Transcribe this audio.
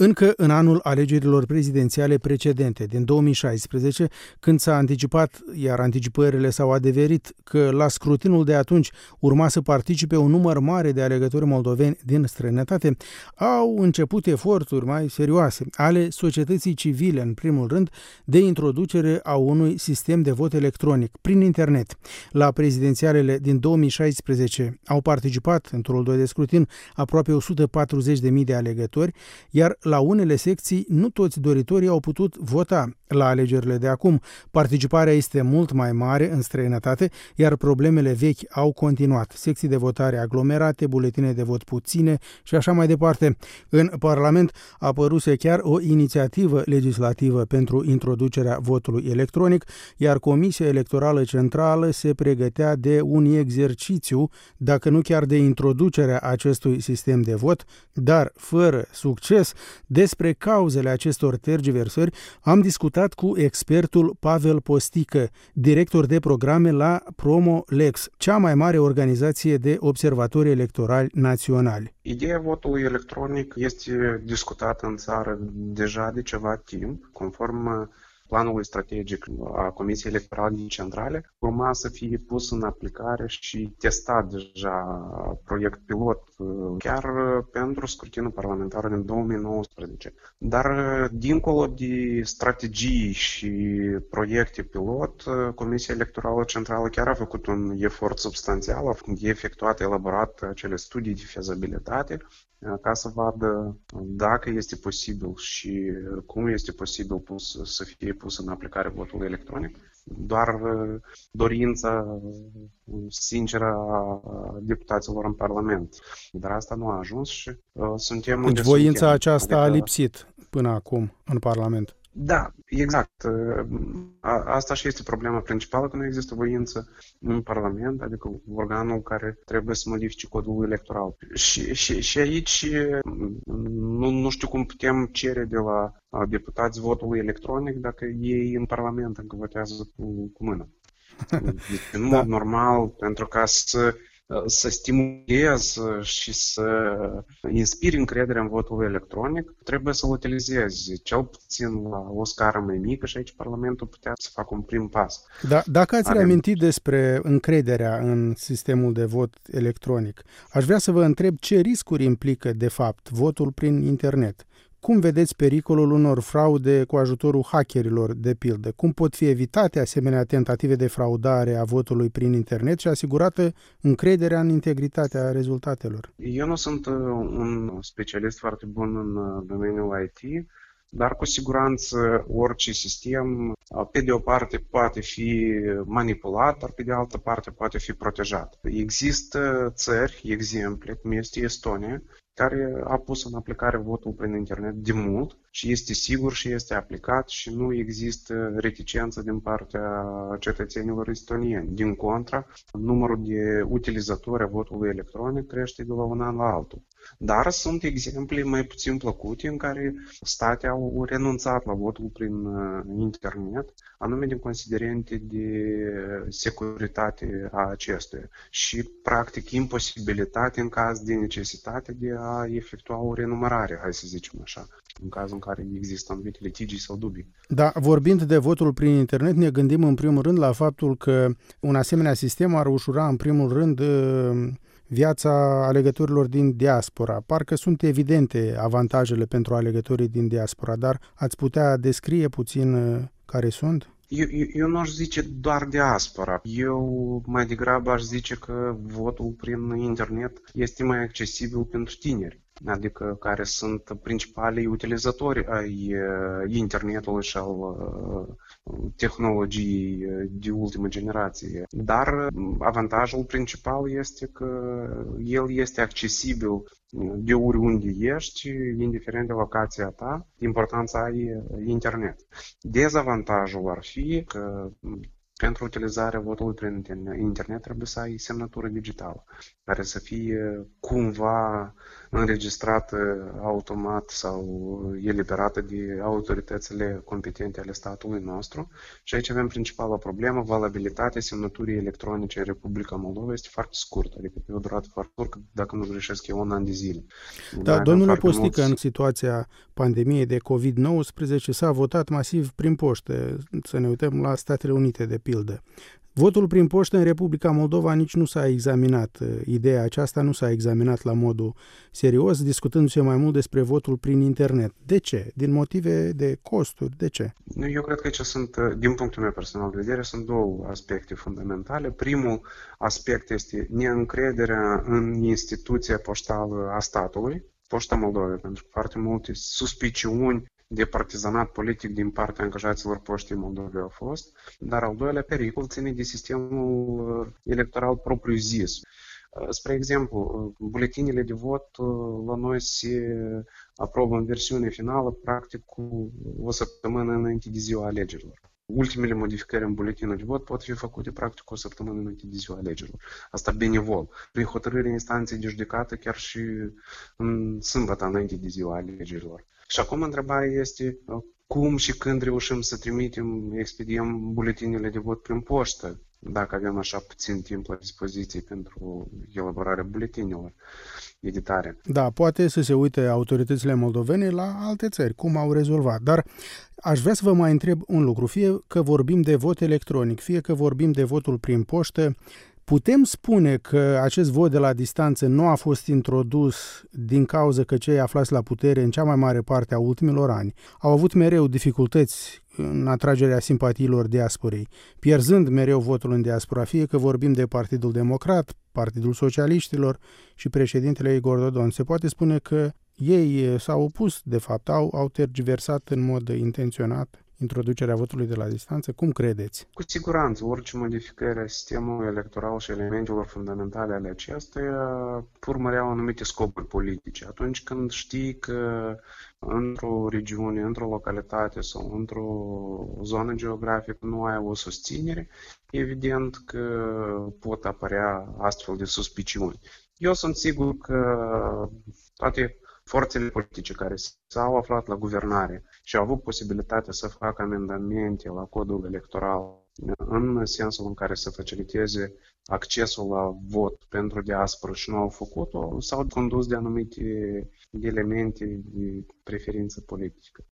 Încă în anul alegerilor prezidențiale precedente, din 2016, când s-a anticipat, iar anticipările s-au adeverit, că la scrutinul de atunci urma să participe un număr mare de alegători moldoveni din străinătate, au început eforturi mai serioase ale societății civile, în primul rând, de introducere a unui sistem de vot electronic prin internet. La prezidențialele din 2016 au participat în turul 2 de scrutin aproape 140.000 de alegători, iar la unele secții nu toți doritorii au putut vota. La alegerile de acum, participarea este mult mai mare în străinătate, iar problemele vechi au continuat. Secții de votare aglomerate, buletine de vot puține și așa mai departe. În Parlament a apăruse chiar o inițiativă legislativă pentru introducerea votului electronic, iar Comisia Electorală Centrală se pregătea de un exercițiu, dacă nu chiar de introducerea acestui sistem de vot, dar fără succes. Despre cauzele acestor tergiversări am discutat cu expertul Pavel Postică, director de programe la PromoLex, cea mai mare organizație de observatori electorali naționali. Ideea votului electronic este discutată în țară deja de ceva timp, conform planului strategic a Comisiei Electorale Centrale, urma să fie pus în aplicare și testat deja proiect pilot chiar pentru scrutinul parlamentar din 2019. Dar dincolo de strategii și proiecte pilot, Comisia Electorală Centrală chiar a făcut un efort substanțial, a efectuat, elaborat acele studii de fezabilitate ca să vadă dacă este posibil și cum este posibil să fie pus în aplicare votul electronic. Doar dorința sinceră a deputaților în Parlament. Dar asta nu a ajuns și suntem unde deci voința suntem. aceasta a lipsit până acum în Parlament. Da, exact. Asta și este problema principală, că nu există voință în Parlament, adică organul care trebuie să modifice codul electoral. Și aici nu știu cum putem cere de la deputați votul electronic dacă ei în Parlament încă votează cu mână. În mod normal, pentru ca să stimulezi și să inspiri încrederea în votul electronic, trebuie să-l utilizezi cel puțin la o scară mai mică și aici Parlamentul putea să facă un prim pas. Da, dacă ați reamintit despre încrederea în sistemul de vot electronic, aș vrea să vă întreb ce riscuri implică, de fapt, votul prin internet. Cum vedeți pericolul unor fraude cu ajutorul hackerilor, de pildă? Cum pot fi evitate asemenea tentative de fraudare a votului prin internet și asigurată încrederea în integritatea rezultatelor? Eu nu sunt un specialist foarte bun în domeniul IT, dar cu siguranță orice sistem, pe de o parte, poate fi manipulat, dar pe de altă parte poate fi protejat. Există țări, exemple, cum este Estonia, care a pus în aplicare votul prin internet de mult și este sigur și este aplicat și nu există reticență din partea cetățenilor estonieni. Din contră, numărul de utilizatori a votului electronic crește de la un an la altul. Dar sunt exemple mai puțin plăcute în care state au renunțat la votul prin internet, anume din considerente de securitate a acestuia și, practic, imposibilitate în caz de necesitate de a efectua o renumărare, hai să zicem așa, în cazul în care există anumite litigii sau dubii. Da, vorbind de votul prin internet, ne gândim în primul rând la faptul că un asemenea sistem ar ușura în primul rând viața alegătorilor din diaspora. Parcă sunt evidente avantajele pentru alegătorii din diaspora, dar ați putea descrie puțin care sunt? Eu nu aș zice doar diaspora. Eu mai degrabă aș zice că votul prin internet este mai accesibil pentru tineri, adică care sunt principalii utilizatori ai internetului și al tehnologiei de ultimă generație. Dar avantajul principal este că el este accesibil de oriunde ești, indiferent de locația ta, important să ai internet. Dezavantajul ar fi că pentru utilizarea votului prin internet trebuie să ai semnătură digitală, care să fie cumva înregistrată automat sau eliberată de autoritățile competente ale statului nostru. Și aici avem principala problemă, valabilitatea semnăturii electronice în Republica Moldova este foarte scurtă, adică pe o durată foarte scurtă, dacă nu greșesc, e un an de zile. Da, domnule Postică, în situația pandemiei de COVID-19 s-a votat masiv prin poștă. Să ne uităm la Statele Unite, de pildă. Votul prin poștă în Republica Moldova nici nu s-a examinat. Ideea aceasta nu s-a examinat la modul serios, discutându-se mai mult despre votul prin internet. De ce? Din motive de costuri. De ce? Eu cred că aici sunt, din punctul meu personal de vedere, sunt două aspecte fundamentale. Primul aspect este neîncrederea în instituția poștală a statului, Poșta Moldovei, pentru că foarte multe suspiciuni de partizanat politic din partea angajaților Poștei Moldovei au fost, dar al doilea pericol ține de sistemul electoral propriu-zis. Spre exemplu, buletinele de vot la noi se aprobă în versiune finală practic cu o săptămână înainte de ziua alegerilor. Ultimele modificări în buletinul de vot pot fi făcute practic o săptămână înainte de ziua alegerilor. Asta benevol. Prin hotărâre instanței de judecată chiar și în sâmbătă înainte de ziua alegerilor. Și acum întrebarea este cum și când reușim să expediem buletinele de vot prin poștă, dacă avem așa puțin timp la dispoziție pentru elaborarea buletinelor, editarea. Da, poate să se uite autoritățile moldovene la alte țări, cum au rezolvat. Dar aș vrea să vă mai întreb un lucru, fie că vorbim de vot electronic, fie că vorbim de votul prin poștă, putem spune că acest vot de la distanță nu a fost introdus din cauza că cei aflați la putere în cea mai mare parte a ultimilor ani au avut mereu dificultăți în atragerea simpatiilor diasporei, pierzând mereu votul în diaspora, fie că vorbim de Partidul Democrat, Partidul Socialiștilor și președintele Igor Dodon. Se poate spune că ei s-au opus, de fapt, au tergiversat în mod intenționat introducerea votului de la distanță? Cum credeți? Cu siguranță, orice modificare a sistemului electoral și elementelor fundamentale ale acestuia urmăreau anumite scopuri politice. Atunci când știi că într-o regiune, într-o localitate sau într-o zonă geografică nu ai o susținere, evident că pot apărea astfel de suspiciuni. Eu sunt sigur că toate forțele politice care s-au aflat la guvernare și au avut posibilitatea să facă amendamente la codul electoral în sensul în care să faciliteze accesul la vot pentru diasporă și nu au făcut-o, s-au condus de anumite elemente de preferință politică.